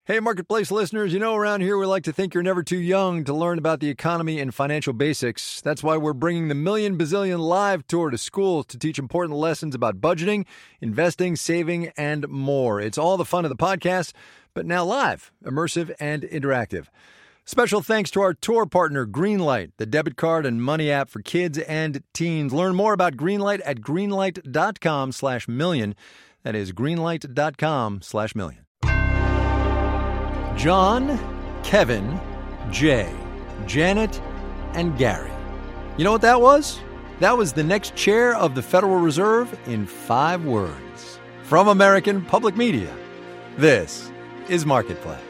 Hey, Marketplace listeners, you know around here we like to think you're never too young to learn about the economy and financial basics. That's why we're bringing the Million Bazillion Live Tour to schools to teach important lessons about budgeting, investing, saving, and more. It's all the fun of the podcast, but now live, immersive, and interactive. Special thanks to our tour partner, Greenlight, the debit card and money app for kids and teens. Learn more about Greenlight at greenlight.com/million. That is greenlight.com/million. John, Kevin, Jay, Janet, and Gary. You know what that was? That was the next chair of the Federal Reserve in 5 words. From American Public Media, this is Marketplace.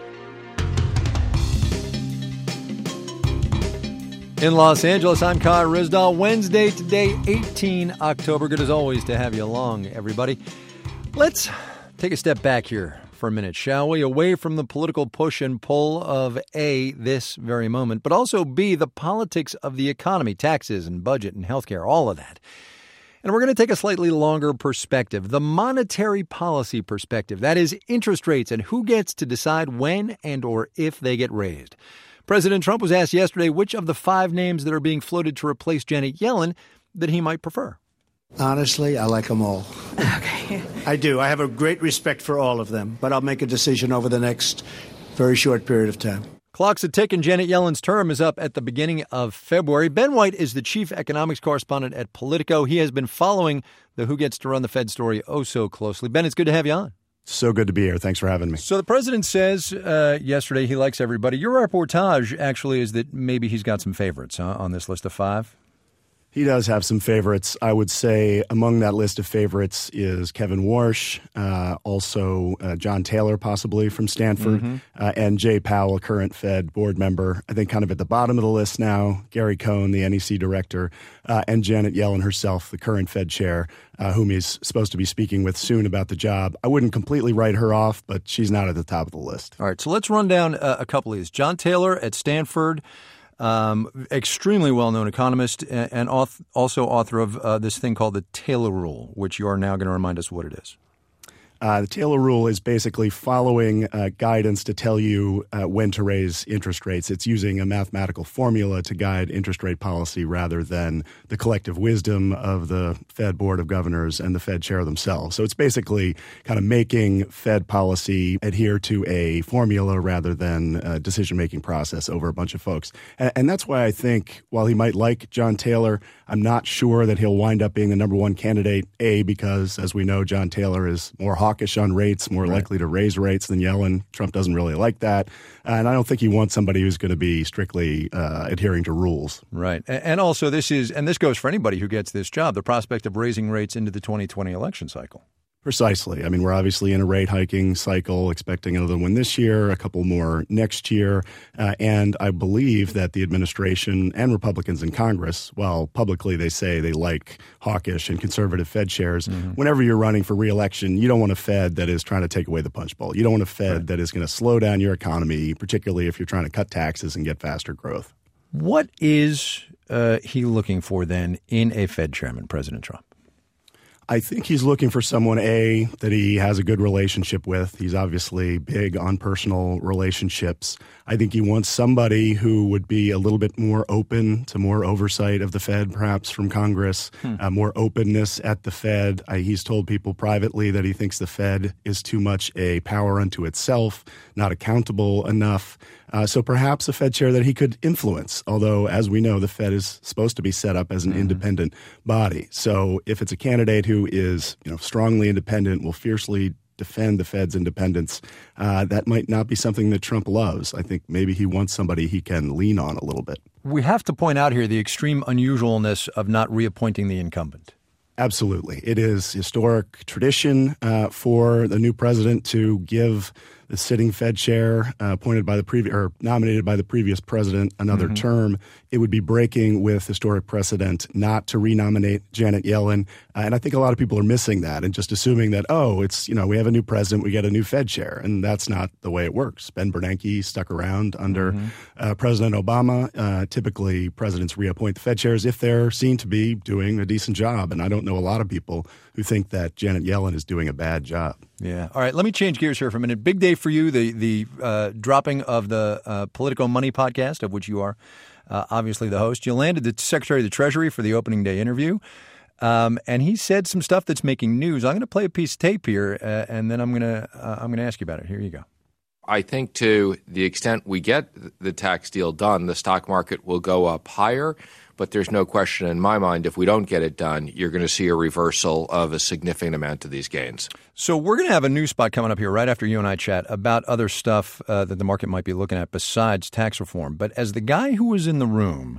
In Los Angeles, I'm Kai Ryssdal. Wednesday today, 18 October. Good as always to have you along, everybody. Let's take a step back here for a minute, shall we? Away from the political push and pull of A, this very moment, but also B, the politics of the economy, taxes and budget and healthcare, all of that. And we're going to take a slightly longer perspective, the monetary policy perspective. That is interest rates and who gets to decide when and or if they get raised. President Trump was asked yesterday which of the 5 names that are being floated to replace Janet Yellen that he might prefer. Honestly, I like them all. Okay. I do. I have a great respect for all of them, but I'll make a decision over the next very short period of time. Clock's a ticking. Janet Yellen's term is up at the beginning of February. Ben White is the chief economics correspondent at Politico. He has been following the Who Gets to Run the Fed story oh so closely. Ben, it's good to have you on. So good to be here. Thanks for having me. So the president says yesterday he likes everybody. Your reportage actually is that maybe he's got some favorites on this list of 5. He does have some favorites. I would say among that list of favorites is Kevin Warsh, also John Taylor, possibly from Stanford, and Jay Powell, current Fed board member. I think kind of at the bottom of the list now, Gary Cohn, the NEC director, and Janet Yellen herself, the current Fed chair, whom he's supposed to be speaking with soon about the job. I wouldn't completely write her off, but she's not at the top of the list. All right, so let's run down a couple of these. John Taylor at Stanford. Extremely well-known economist and also author of this thing called the Taylor Rule, which you are now going to remind us what it is. The Taylor Rule is basically following guidance to tell you when to raise interest rates. It's using a mathematical formula to guide interest rate policy rather than the collective wisdom of the Fed Board of Governors and the Fed chair themselves. So it's basically kind of making Fed policy adhere to a formula rather than a decision-making process over a bunch of folks. And that's why I think while he might like John Taylor, I'm not sure that he'll wind up being the number one candidate, A, because, as we know, John Taylor is more hawkish on rates, more likely to raise rates than Yellen. Trump doesn't really like that. And I don't think he wants somebody who's going to be strictly adhering to rules. Right. And also this goes for anybody who gets this job, the prospect of raising rates into the 2020 election cycle. Precisely. I mean, we're obviously in a rate hiking cycle, expecting another one this year, a couple more next year. And I believe that the administration and Republicans in Congress, while publicly they say they like hawkish and conservative Fed chairs, whenever you're running for re-election, you don't want a Fed that is trying to take away the punch bowl. You don't want a Fed that is going to slow down your economy, particularly if you're trying to cut taxes and get faster growth. What is he looking for then in a Fed chairman, President Trump? I think he's looking for someone, A, that he has a good relationship with. He's obviously big on personal relationships. I think he wants somebody who would be a little bit more open to more oversight of the Fed, perhaps from Congress, more openness at the Fed. He's told people privately that he thinks the Fed is too much a power unto itself, not accountable enough. So perhaps a Fed chair that he could influence, although, as we know, the Fed is supposed to be set up as an independent body. So if it's a candidate who is strongly independent, will fiercely defend the Fed's independence, that might not be something that Trump loves. I think maybe he wants somebody he can lean on a little bit. We have to point out here the extreme unusualness of not reappointing the incumbent. Absolutely. It is historic tradition for the new president to give the sitting Fed chair appointed by the previous or nominated by the previous president another term. It would be breaking with historic precedent not to renominate Janet Yellen. And I think a lot of people are missing that and just assuming that, it's, we have a new president, we get a new Fed chair. And that's not the way it works. Ben Bernanke stuck around under President Obama. Typically, presidents reappoint the Fed chairs if they're seen to be doing a decent job. And I don't know a lot of people who think that Janet Yellen is doing a bad job. Yeah. All right. Let me change gears here for a minute. Big day for you, the dropping of the Politico Money podcast, of which you are obviously the host. You landed the Secretary of the Treasury for the opening day interview, and he said some stuff that's making news. I'm going to play a piece of tape here, and then I'm going to ask you about it. Here you go. I think to the extent we get the tax deal done, the stock market will go up higher. But there's no question in my mind, if we don't get it done, you're going to see a reversal of a significant amount of these gains. So we're going to have a news spot coming up here right after you and I chat about other stuff that the market might be looking at besides tax reform. But as the guy who was in the room,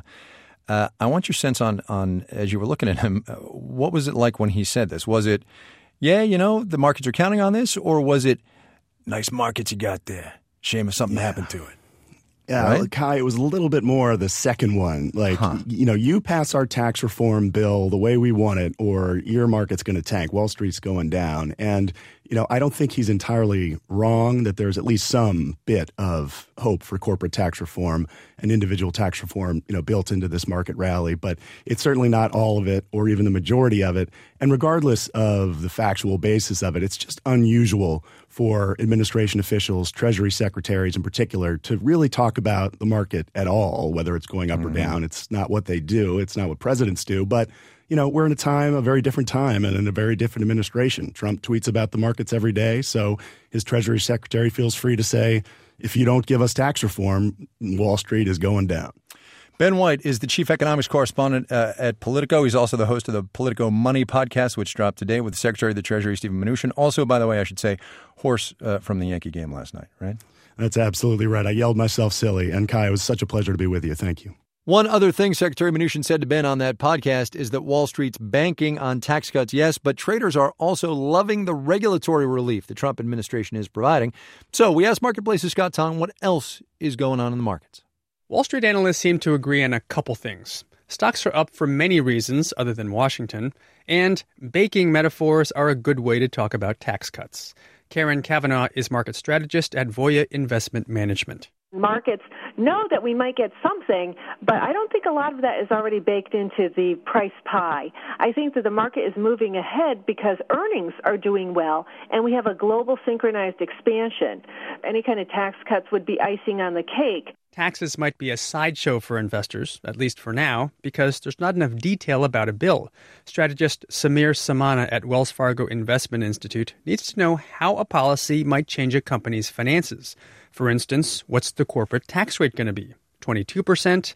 I want your sense on as you were looking at him, what was it like when he said this? Was it, yeah, the markets are counting on this, or was it, nice markets you got there, shame if something happened to it? Yeah, right? Kai, it was a little bit more the second one. Like, you pass our tax reform bill the way we want it, or your market's going to tank. Wall Street's going down. And, I don't think he's entirely wrong that there's at least some bit of hope for corporate tax reform and individual tax reform, built into this market rally. But it's certainly not all of it or even the majority of it. And regardless of the factual basis of it, it's just unusual for administration officials, Treasury secretaries in particular, to really talk about the market at all, whether it's going up or down. It's not what they do. It's not what presidents do. But we're in a very different time and in a very different administration. Trump tweets about the markets every day, so his Treasury Secretary feels free to say, if you don't give us tax reform, Wall Street is going down. Ben White is the chief economics correspondent at Politico. He's also the host of the Politico Money podcast, which dropped today with the Secretary of the Treasury, Steven Mnuchin. Also, by the way, I should say, horse from the Yankee game last night, right? That's absolutely right. I yelled myself silly. And Kai, it was such a pleasure to be with you. Thank you. One other thing Secretary Mnuchin said to Ben on that podcast is that Wall Street's banking on tax cuts, yes, but traders are also loving the regulatory relief the Trump administration is providing. So we asked Marketplace's Scott Tong what else is going on in the markets. Wall Street analysts seem to agree on a couple things. Stocks are up for many reasons other than Washington, and baking metaphors are a good way to talk about tax cuts. Karen Kavanaugh is market strategist at Voya Investment Management. Markets know that we might get something, but I don't think a lot of that is already baked into the price pie. I think that the market is moving ahead because earnings are doing well, and we have a global synchronized expansion. Any kind of tax cuts would be icing on the cake. Taxes might be a sideshow for investors, at least for now, because there's not enough detail about a bill. Strategist Samir Samana at Wells Fargo Investment Institute needs to know how a policy might change a company's finances. For instance, what's the corporate tax rate going to be? 22%,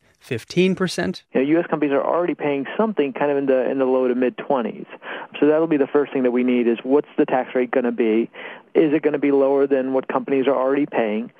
15%? U.S. companies are already paying something kind of in the low to mid-20s. So that'll be the first thing that we need is what's the tax rate going to be? Is it going to be lower than what companies are already paying?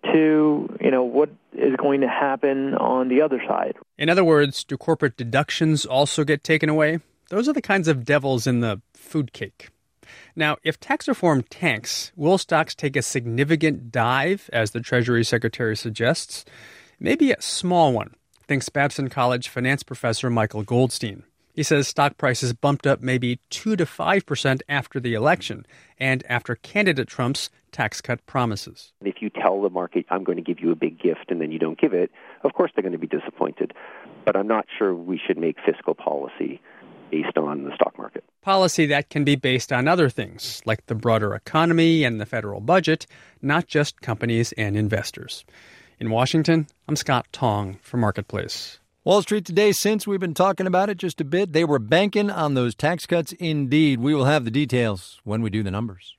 What is going to happen on the other side? In other words, do corporate deductions also get taken away? Those are the kinds of devils in the food cake. Now, if tax reform tanks, will stocks take a significant dive, as the Treasury Secretary suggests? Maybe a small one, thinks Babson College finance professor Michael Goldstein. He says stock prices bumped up maybe 2 to 5% after the election and after candidate Trump's tax cut promises. If you tell the market, I'm going to give you a big gift, and then you don't give it, of course they're going to be disappointed. But I'm not sure we should make fiscal policy based on the stock market. Policy that can be based on other things, like the broader economy and the federal budget, not just companies and investors. In Washington, I'm Scott Tong for Marketplace. Wall Street today, since we've been talking about it just a bit, they were banking on those tax cuts indeed. We will have the details when we do the numbers.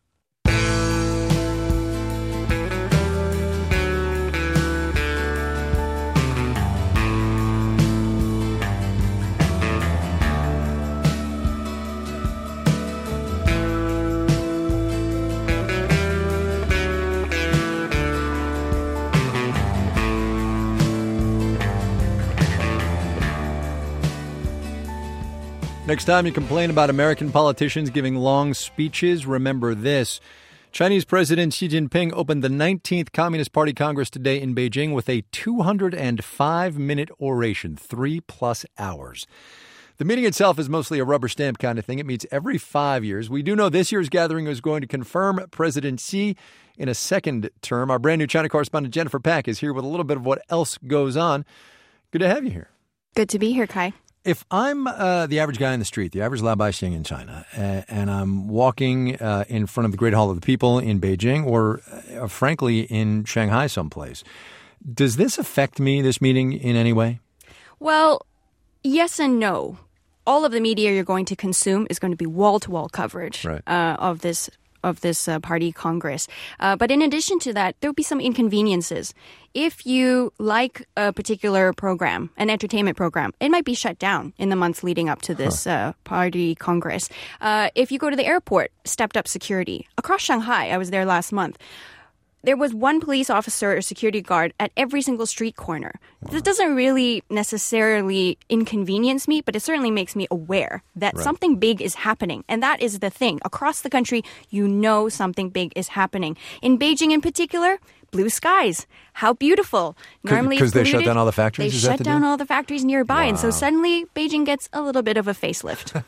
Next time you complain about American politicians giving long speeches, remember this. Chinese President Xi Jinping opened the 19th Communist Party Congress today in Beijing with a 205-minute oration, 3+ hours. The meeting itself is mostly a rubber stamp kind of thing. It meets every 5 years. We do know this year's gathering is going to confirm President Xi in a second term. Our brand new China correspondent Jennifer Pack is here with a little bit of what else goes on. Good to have you here. Good to be here, Kai. If I'm the average guy in the street, the average Labaixing in China, and I'm walking in front of the Great Hall of the People in Beijing or, frankly, in Shanghai someplace, does this affect me, this meeting, in any way? Well, yes and no. All of the media you're going to consume is going to be wall-to-wall coverage of this party Congress. But in addition to that, there'll be some inconveniences. If you like a particular program, an entertainment program, it might be shut down in the months leading up to this party Congress. If you go to the airport, stepped up security. Across Shanghai, I was there last month. There was one police officer or security guard at every single street corner. This doesn't really necessarily inconvenience me, but it certainly makes me aware that something big is happening. And that is the thing. Across the country, you know something big is happening. In Beijing in particular, blue skies. How beautiful. Normally because they shut down all the factories? They shut down all the factories nearby. Wow. And so suddenly Beijing gets a little bit of a facelift.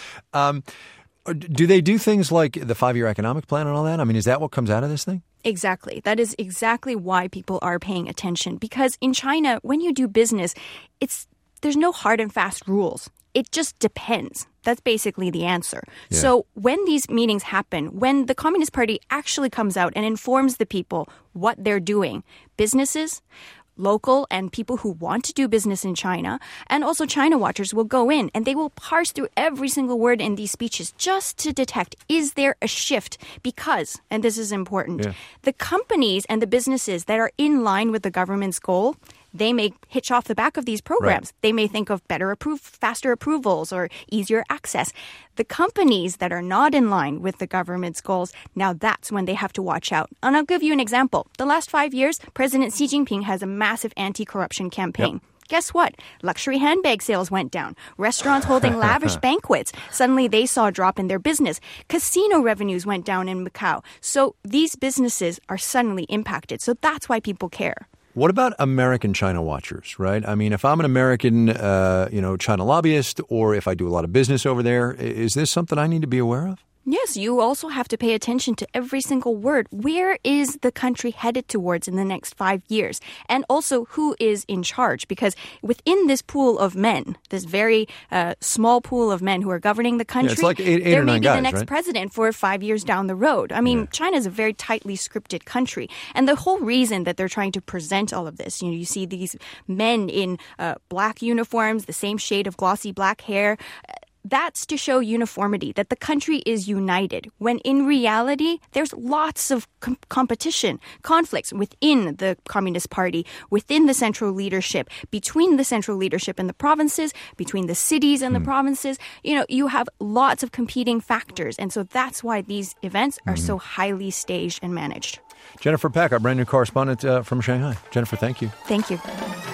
Do they do things like the 5-year economic plan and all that? I mean, is that what comes out of this thing? Exactly. That is exactly why people are paying attention. Because in China, when you do business, there's no hard and fast rules. It just depends. That's basically the answer. Yeah. So when these meetings happen, when the Communist Party actually comes out and informs the people what they're doing, businesses, local and people who want to do business in China, and also China watchers will go in and they will parse through every single word in these speeches just to detect, is there a shift? Because, and this is important, the companies and the businesses that are in line with the government's goal, they may hitch off the back of these programs. They may think of faster approvals or easier access. The companies that are not in line with the government's goals, now that's when they have to watch out. And I'll give you an example. The last 5 years, President Xi Jinping has a massive anti-corruption campaign. Yep. Guess what? Luxury handbag sales went down. Restaurants holding lavish banquets, suddenly they saw a drop in their business. Casino revenues went down in Macau. So these businesses are suddenly impacted. So that's why people care. What about American China watchers, right? I mean, if I'm an American, China lobbyist, or if I do a lot of business over there, is this something I need to be aware of? Yes, you also have to pay attention to every single word. Where is the country headed towards in the next 5 years? And also, who is in charge? Because within this pool of men, this very small pool of men who are governing the country, it's like eight there or may nine be guys, the next right? president for 5 years down the road. I mean, China is a very tightly scripted country. And the whole reason that they're trying to present all of this, you see these men in black uniforms, the same shade of glossy black hair, that's to show uniformity, that the country is united, when in reality, there's lots of competition, conflicts within the Communist Party, within the central leadership, between the central leadership and the provinces, between the cities and the provinces. You have lots of competing factors. And so that's why these events are so highly staged and managed. Jennifer Peck, our brand new correspondent from Shanghai. Jennifer, thank you. Thank you.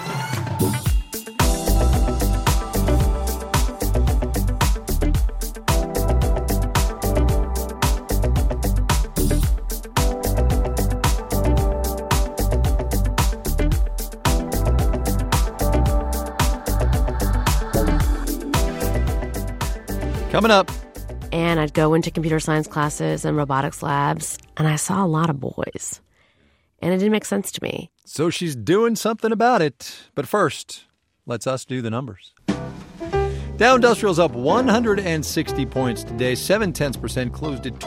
Coming up. And I'd go into computer science classes and robotics labs, and I saw a lot of boys. And it didn't make sense to me. So she's doing something about it. But first, let's us do the numbers. Dow Industrial's up 160 points today. 0.7%, closed at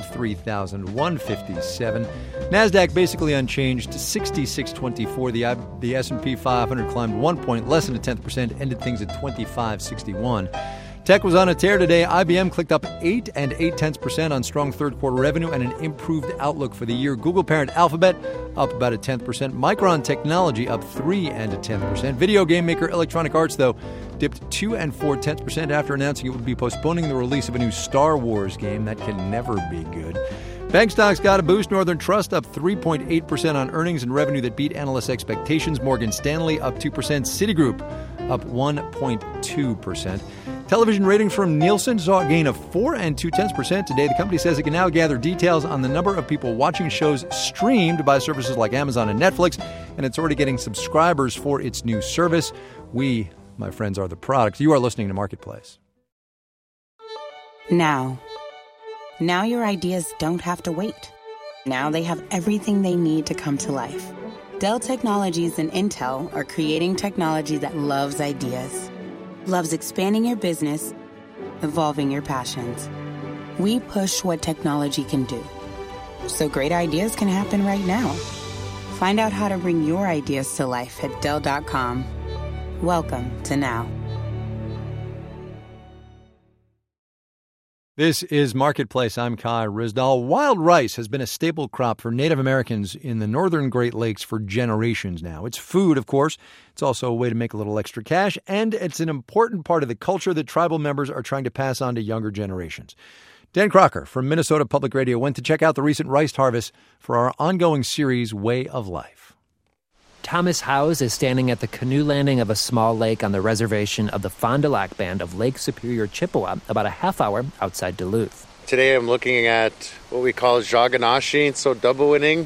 23,157. NASDAQ basically unchanged, 6624. The S&P 500 climbed 1 point, less than 0.1%, ended things at 2561. Tech was on a tear today. IBM clicked up 8 0.8% on strong third-quarter revenue and an improved outlook for the year. Google parent Alphabet up about 0.1%. Micron Technology up 3 0.1%. Video game maker Electronic Arts, though, dipped 2 4/10% after announcing it would be postponing the release of a new Star Wars game. That can never be good. Bank stocks got a boost. Northern Trust up 3.8% on earnings and revenue that beat analysts' expectations. Morgan Stanley up 2%. Citigroup up 1.2%. Television ratings from Nielsen saw a gain of 4 2/10% today. The company says it can now gather details on the number of people watching shows streamed by services like Amazon and Netflix, and it's already getting subscribers for its new service. We, my friends, are the product. You are listening to Marketplace. Now your ideas don't have to wait. Now they have everything they need to come to life. Dell Technologies and Intel are creating technology that loves ideas. loves expanding your business, evolving your passions. We push what technology can do, so great ideas can happen right now. Find out how to bring your ideas to life at Dell.com. Welcome to Now. This is Marketplace. I'm Kai Ryssdal. Wild rice has been a staple crop for Native Americans in the northern Great Lakes for generations now. It's food, of course. It's also a way to make a little extra cash, and it's an important part of the culture that tribal members are trying to pass on to younger generations. Dan Crocker from Minnesota Public Radio went to check out the recent rice harvest for our ongoing series, Way of Life. Thomas Howes is standing at the canoe landing of a small lake on the reservation of the Fond du Lac Band of Lake Superior, Chippewa, about a half hour outside Duluth. Today I'm looking at what we call Jaganashi, so Double-Winning,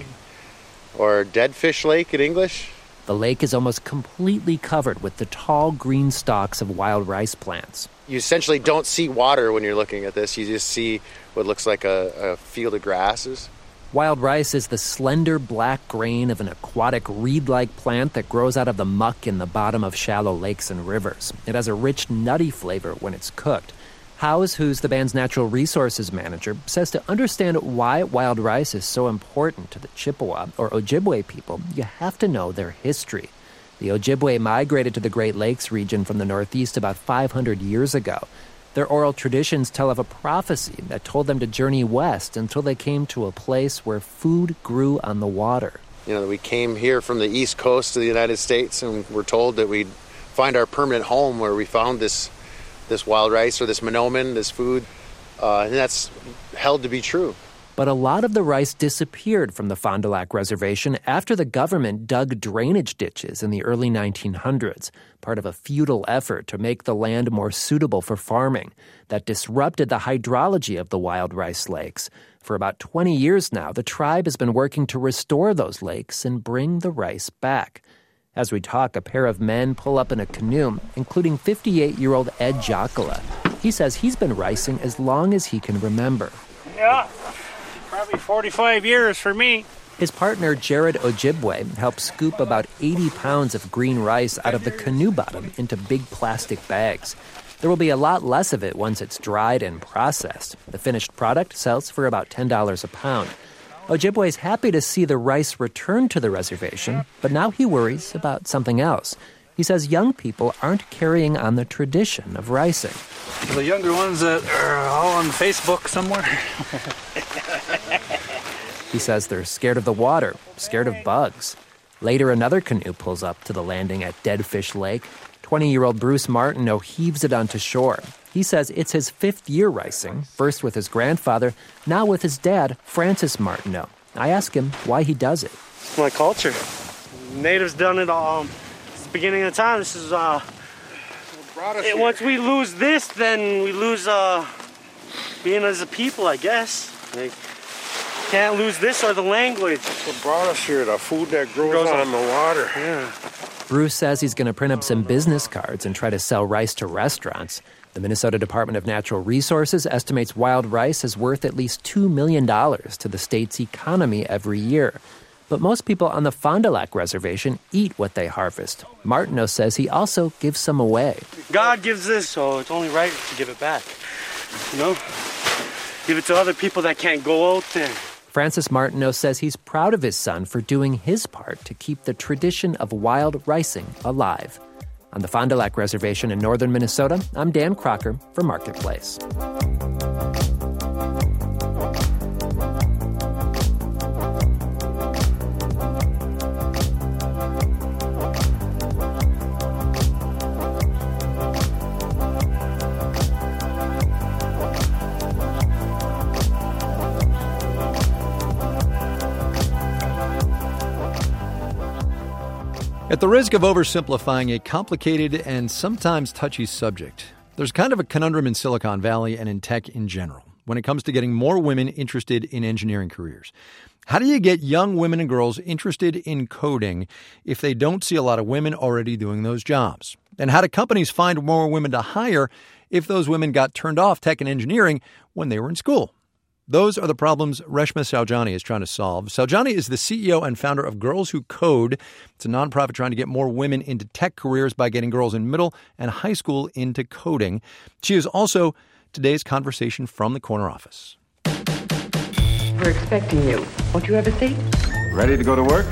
or Dead Fish Lake in English. The lake is almost completely covered with the tall green stalks of wild rice plants. You essentially don't see water when you're looking at this. You just see what looks like a field of grasses. Wild rice is the slender black grain of an aquatic reed-like plant that grows out of the muck in the bottom of shallow lakes and rivers. It has a rich, nutty flavor when it's cooked. Howes, who's the band's natural resources manager, says to understand why wild rice is so important to the Chippewa or Ojibwe people, you have to know their history. The Ojibwe migrated to the Great Lakes region from the Northeast about 500 years ago. Their oral traditions tell of a prophecy that told them to journey west until they came to a place where food grew on the water. You know, we came here from the east coast of the United States and we're told that we'd find our permanent home where we found this wild rice or this monomen, this food, and that's held to be true. But a lot of the rice disappeared from the Fond du Lac Reservation after the government dug drainage ditches in the early 1900s, part of a futile effort to make the land more suitable for farming. That disrupted the hydrology of the wild rice lakes. For about 20 years now, the tribe has been working to restore those lakes and bring the rice back. As we talk, a pair of men pull up in a canoe, including 58-year-old Ed Jockola. He says he's been ricing as long as he can remember. Yeah. Probably 45 years for me. His partner, Jared Ojibwe, helped scoop about 80 pounds of green rice out of the canoe bottom into big plastic bags. There will be a lot less of it once it's dried and processed. The finished product sells for about $10 a pound. Ojibwe is happy to see the rice return to the reservation, but now he worries about something else. He says young people aren't carrying on the tradition of ricing. The younger ones that are all on Facebook somewhere. He says they're scared of the water, scared of bugs. Later, another canoe pulls up to the landing at Dead Fish Lake. 20-year-old Bruce Martineau heaves it onto shore. He says it's his 5th year ricing, first with his grandfather, now with his dad, Francis Martineau. I ask him why he does it. It's my culture. Natives done it all. It's the beginning of time. This is once we lose this, then we lose being as a people, I guess. Like, can't lose this or the language. What brought us here, the food that grows on the water. Yeah. Bruce says he's going to print up some business cards and try to sell rice to restaurants. The Minnesota Department of Natural Resources estimates wild rice is worth at least $2 million to the state's economy every year. But most people on the Fond du Lac Reservation eat what they harvest. Martineau says he also gives some away. God gives this, so it's only right to give it back. You know? Give it to other people that can't go out there. Francis Martineau says he's proud of his son for doing his part to keep the tradition of wild ricing alive. On the Fond du Lac Reservation in northern Minnesota, I'm Dan Crocker for Marketplace. At the risk of oversimplifying a complicated and sometimes touchy subject, there's kind of a conundrum in Silicon Valley and in tech in general when it comes to getting more women interested in engineering careers. How do you get young women and girls interested in coding if they don't see a lot of women already doing those jobs? And how do companies find more women to hire if those women got turned off tech and engineering when they were in school? Those are the problems Reshma Saujani is trying to solve. Saujani is the CEO and founder of Girls Who Code. It's a nonprofit trying to get more women into tech careers by getting girls in middle and high school into coding. She is also today's conversation from the corner office. We're expecting you. Won't you have a seat? Ready to go to work?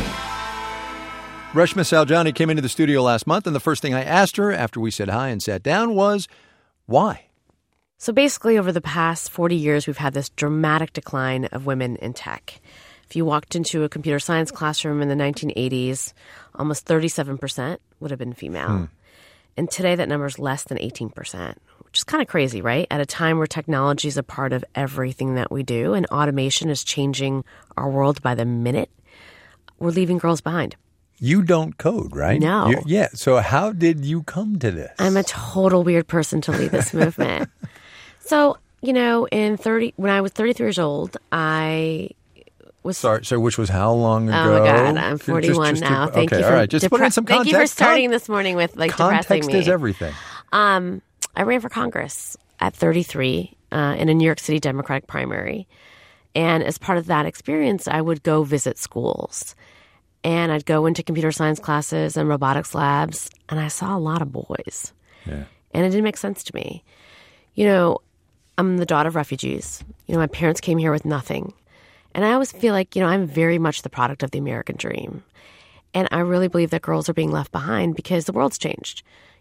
Reshma Saujani came into the studio last month, and the first thing I asked her after we said hi and sat down was, why? So basically, over the past 40 years, we've had this dramatic decline of women in tech. If you walked into a computer science classroom in the 1980s, almost 37% would have been female. And today, that number is less than 18%, which is kind of crazy, right? At a time where technology is a part of everything that we do and automation is changing our world by the minute, we're leaving girls behind. You don't code, right? No. Yeah. So how did you come to this? I'm a total weird person to lead this movement. So, you know, when I was 33 years old, I was... Sorry, so which was how long ago? Oh, my God. I'm 41 now. Thank you for all right. Just put in some context. Thank you for starting this morning with, depressing me. Context is everything. I ran for Congress at 33 in a New York City Democratic primary. And as part of that experience, I would go visit schools. And I'd go into computer science classes and robotics labs, and I saw a lot of boys. Yeah. And it didn't make sense to me. You know, I'm the daughter of refugees. You know, my parents came here with nothing. And I always feel like, I'm very much the product of the American dream. And I really believe that girls are being left behind because the world's changed.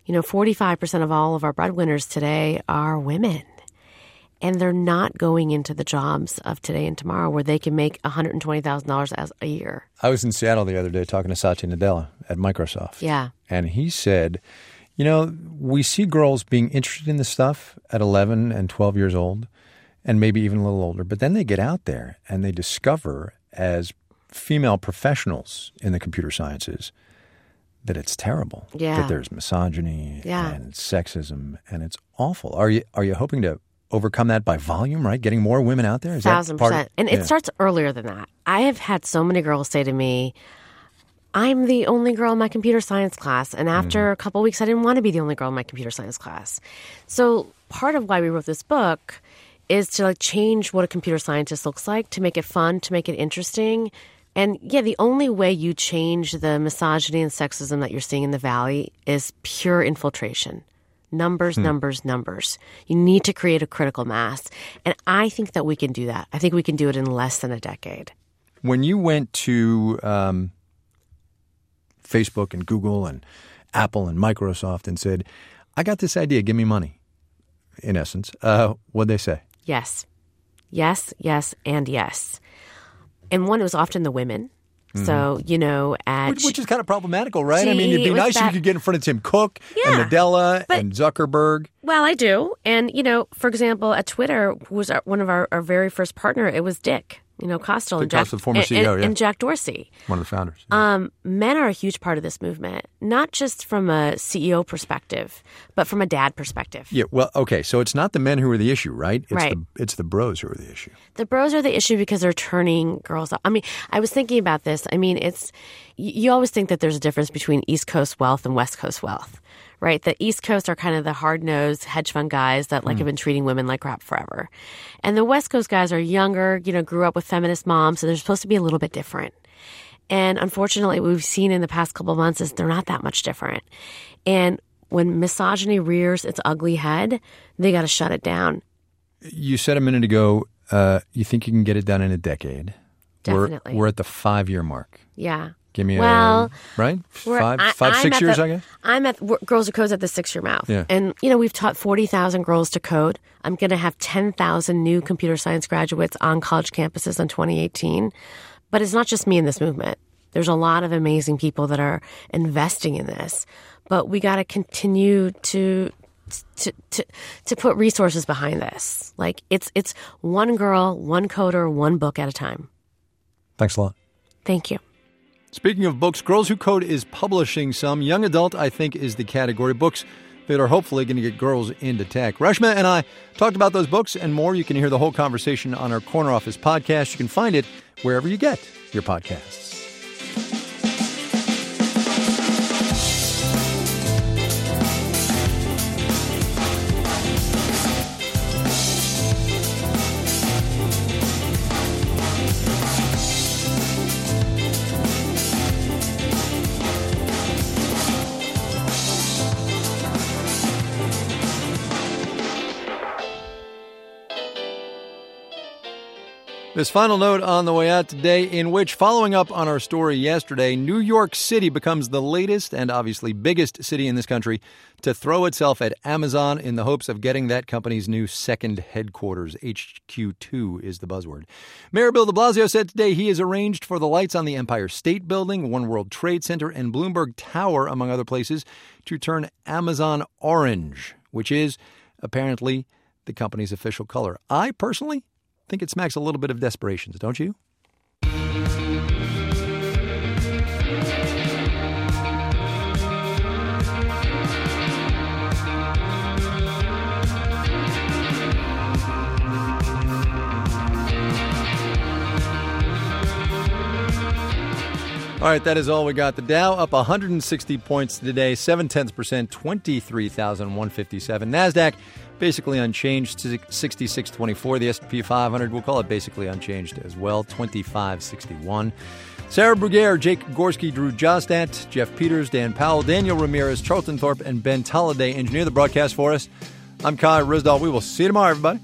45% of all of our breadwinners today are women. And they're not going into the jobs of today and tomorrow where they can make $120,000 a year. I was in Seattle the other day talking to Satya Nadella at Microsoft. Yeah. And he said, we see girls being interested in this stuff at 11 and 12 years old and maybe even a little older. But then they get out there and they discover as female professionals in the computer sciences that it's terrible. Yeah. That there's misogyny Yeah. and sexism and it's awful. Are you hoping to overcome that by volume, right? Getting more women out there? Is 1,000%. And it starts earlier than that. I have had so many girls say to me, I'm the only girl in my computer science class. And after a couple of weeks, I didn't want to be the only girl in my computer science class. So part of why we wrote this book is to change what a computer scientist looks like, to make it fun, to make it interesting. And the only way you change the misogyny and sexism that you're seeing in the Valley is pure infiltration. Numbers. You need to create a critical mass. And I think that we can do that. I think we can do it in less than a decade. When you went to Facebook and Google and Apple and Microsoft and said, I got this idea, give me money, in essence, what'd they say? Yes. Yes, yes, and yes. And one, it was often the women. So, Which is kind of problematical, right? See, I mean, it'd be nice if you could get in front of Tim Cook and Nadella and Zuckerberg. Well, I do. And, for example, at Twitter, who was one of our very first partner, it was Dick, Costell and Dick Costell, the former CEO, and Jack Dorsey. One of the founders. Men are a huge part of this movement, not just from a CEO perspective, but from a dad perspective. Yeah, well, okay, so it's not the men who are the issue, right? Right. It's the bros who are the issue. The bros are the issue because they're turning girls off. I mean, I was thinking about this. I mean, you always think that there's a difference between East Coast wealth and West Coast wealth, right? The East Coast are kind of the hard-nosed hedge fund guys that have been treating women like crap forever. And the West Coast guys are younger, grew up with feminist moms, so they're supposed to be a little bit different. And unfortunately, what we've seen in the past couple of months is they're not that much different. And when misogyny rears its ugly head, they got to shut it down. You said a minute ago, you think you can get it done in a decade. Definitely. We're at the 5-year mark. Yeah. Give me right? 6 years, I guess? Girls Who Code at the 6-year mark. Yeah. And, we've taught 40,000 girls to code. I'm going to have 10,000 new computer science graduates on college campuses in 2018. But it's not just me in this movement. There's a lot of amazing people that are investing in this. But we got to continue to put resources behind this. It's one girl, one coder, one book at a time. Thanks a lot. Thank you. Speaking of books, Girls Who Code is publishing some. Young adult, I think, is the category. Books that are hopefully going to get girls into tech. Reshma and I talked about those books and more. You can hear the whole conversation on our Corner Office podcast. You can find it wherever you get your podcasts. This final note on the way out today, in which, following up on our story yesterday, New York City becomes the latest and obviously biggest city in this country to throw itself at Amazon in the hopes of getting that company's new second headquarters. HQ2 is the buzzword. Mayor Bill de Blasio said today he has arranged for the lights on the Empire State Building, One World Trade Center, and Bloomberg Tower, among other places, to turn Amazon orange, which is apparently the company's official color. I personally think it smacks a little bit of desperation, don't you? All right, that is all we got. The Dow up 160 points today, 0.7%, 23,157. NASDAQ basically unchanged, 66.24. The S&P 500, we'll call it basically unchanged as well, 25.61. Sarah Bruguiere, Jake Gorski, Drew Jostat, Jeff Peters, Dan Powell, Daniel Ramirez, Charlton Thorpe, and Ben Tolliday engineer the broadcast for us. I'm Kai Ryssdal. We will see you tomorrow, everybody.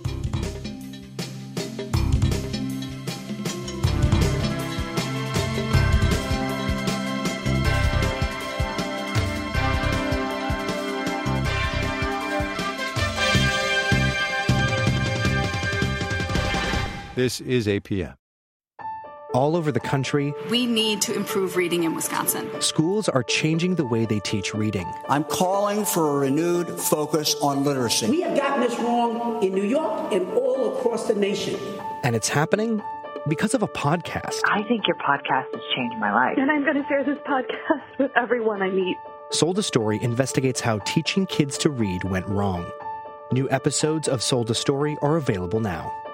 This is APM. All over the country, we need to improve reading in Wisconsin. Schools are changing the way they teach reading. I'm calling for a renewed focus on literacy. We have gotten this wrong in New York and all across the nation. And it's happening because of a podcast. I think your podcast has changed my life. And I'm going to share this podcast with everyone I meet. Sold a Story investigates how teaching kids to read went wrong. New episodes of Sold a Story are available now.